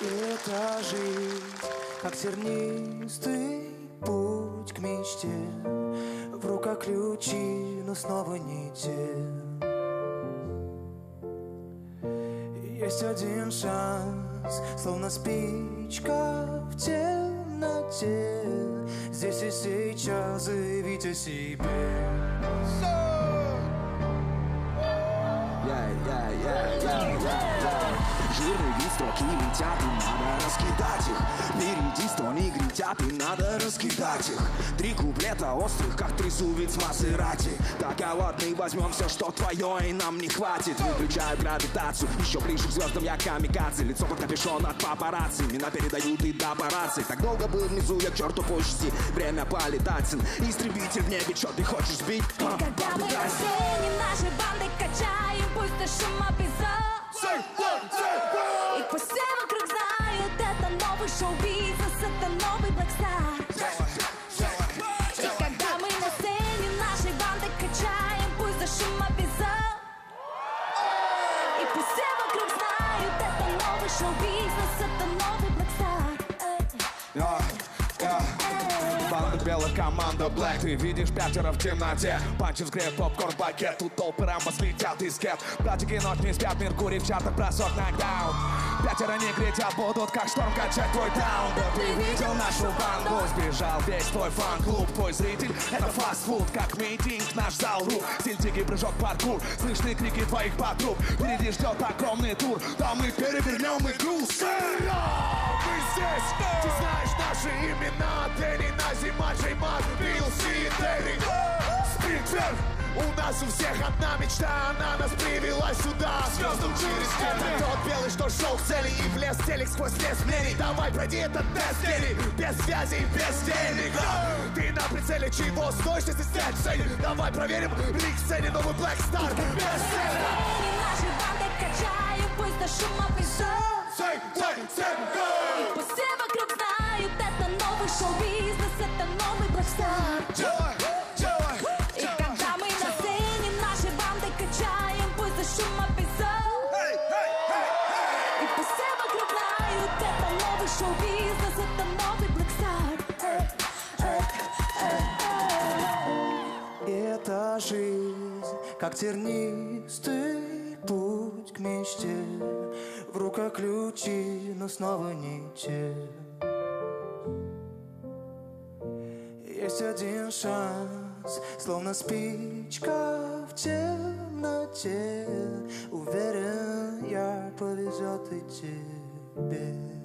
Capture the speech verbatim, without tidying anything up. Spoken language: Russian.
Это жизнь, как тернистый путь к мечте. В руках ключи, но снова не те. Есть один шанс, словно спичка в темноте. Здесь и сейчас заявить о себе. Yeah, yeah, yeah, yeah, yeah. Жирные строки летят, и надо раскидать их. Впереди сто негритят, и надо раскидать их. Три куплета острых, как трезубец Мазерати. Так, а ладно, и возьмем все, что твое, и нам не хватит. Выключаю гравитацию, еще ближе к звездам я камикадзе. Лицо под капюшон от папарацци, меня передают и до аппарации. Так долго был внизу, я к черту почти. Время полетать, сын, истребитель в небе, что ты хочешь сбить? И когда мы на сцене нашей банды качаем, пусть до шума пиза. И пусть все вокруг знают, это новый шоу-бизнес, это новый Blackstar. И когда мы на сцене нашей банды качаем, пусть до шума пиза. И пусть все вокруг знают, это новый шоу-бизнес, это новый Blackstar. Банда белая, команда Black. Ты видишь пятеро в темноте. Панчи взгрет, попкорн, пакет. Тут толпы рамбо слетят из кет. Братики ночь не спят, Меркурий в чартах, бросок нокдаун. Пятеро не гретят, будут как шторм качать твой таун. Да ты видел нашу банду, сбежал весь твой фан-клуб. Твой зритель — это фастфуд, как митинг, наш зал рук. Стиль дикий прыжок, паркур, слышны крики твоих подруг. Впереди ждет огромный тур, да мы перевернем игру. Мы здесь, ты знаешь наши имена. Дэнни, Назима, Джейман, Билси и Терри. Спринтер, у нас у всех одна мечта, она нас привела сюда. Звездам через это тот белый, что шел к цели и влез телек сквозь лес мнений. Давай пройди этот тест, Терри, без связи и без денег. Ты на прицеле чего стоишь, если снять цели? Давай проверим лик сцене, новый Blackstar. Без цели. Наши банды качаем, пусть до шума пиза. Say, say, say, go! И пусть все вокруг знают, это новый шоу-бизнес, это новый Blackstar. Делай, делай, И когда мы на сцене нашей банды качаем, пусть до шума пиза. И пусть все вокруг знают, это новый шоу-бизнес, это новый Blackstar. Это жизнь, как тернистый путь к мечте. В руках ключи, но снова не те. Есть один шанс, словно спичка в темноте. Уверен, я повезет и тебе.